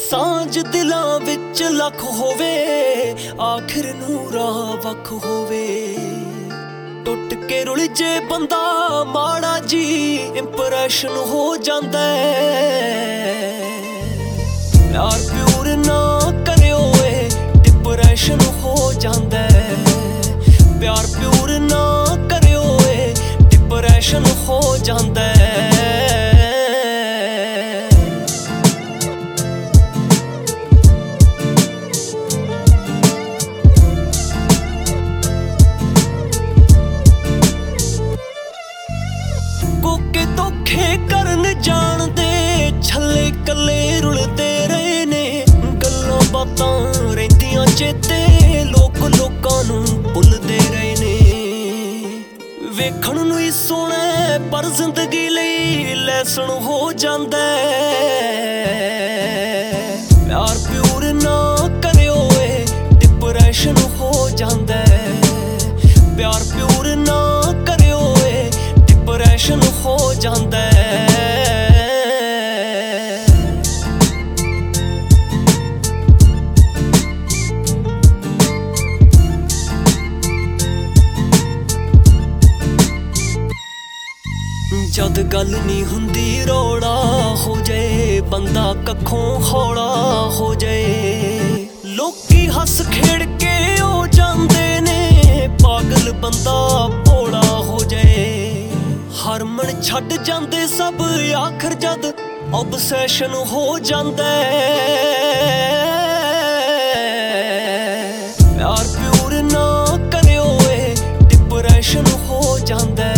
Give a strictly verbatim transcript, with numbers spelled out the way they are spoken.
ਸਾਂਝ ਦਿਲਾਂ ਵਿੱਚ ਲੱਖ ਹੋਵੇ, ਆਖਿਰ ਨੂੰ ਰਾਹ ਵੱਖ ਹੋਵੇ। ਟੁੱਟ ਕੇ ਰੁਲ ਜੇ ਬੰਦਾ ਮਾੜਾ ਜੀ ਇੰਪ੍ਰੈਸ਼ਨ ਹੋ ਜਾਂਦਾ। ਪਿਆਰ ਪਿਓਰ ਨਾ ਕਰਿਓ ਏ ਡਿਪਰੈਸ਼ਨ ਹੋ ਜਾਂਦਾ। ਪਿਆਰ ਪਿਓਰ ਨਾ ਕਰਿਓ ਏ ਡਿਪਰੈਸ਼ਨ ਹੋ ਜਾਂਦਾ। ਕੋਕੇ ਧੋਖੇ ਕਰਨ ਜਾਣਦੇ ਛੱਲੇ ਕੱਲੇ ਰੁਲਦੇ ਰਹੇ ਨੇ। ਗੱਲਾਂ ਬਾਤਾਂ ਰਹਿੰਦੀਆਂ ਚੇਤੇ, ਲੋਕ ਲੋਕਾਂ ਨੂੰ ਭੁੱਲਦੇ ਰਹੇ ਨੇ। ਵੇਖਣ ਨੂੰ ਹੀ ਸੋਹਣਾ ਪਰ ਜ਼ਿੰਦਗੀ ਲਈ ਲੈਸਨ ਹੋ ਜਾਂਦਾ। ਪਿਆਰ ਪਿਓਰ ਨਾ ਕਰਿਓ ਏ ਡਿਪਰੈਸ਼ਨ ਹੋ ਜਾਂਦਾ। ਪਿਆਰ ਪਿਓਰ ਨਾ ਕਰਿਓ ਏ ਡਿਪਰੈਸ਼ਨ ਹੋ ਜਾਂਦਾ। ਜਦ ਗੱਲ ਨਹੀਂ ਹੁੰਦੀ ਰੌਲਾ ਹੋ ਜਾਏ, ਬੰਦਾ ਕੱਖੋਂ ਹੌਲਾ ਹੋ ਜਾਏ। ਲੋਕੀ ਹੱਸ ਖੇਡ ਕੇ ਹੋ ਜਾਂਦੇ ਨੇ, ਪਾਗਲ ਬੰਦਾ ਭੋਲਾ ਹੋ ਜਾਏ। ਹਰਮਨ ਛੱਡ ਜਾਂਦੇ ਸਭ ਆਖਰ ਜਦ ਓਬਸੈਸ਼ਨ ਹੋ ਜਾਂਦਾ। ਪਿਆਰ ਪਿਓਰ ਨਾ ਕਰਿਓ ਏ ਡਿਪਰੈਸ਼ਨ ਹੋ ਜਾਂਦਾ।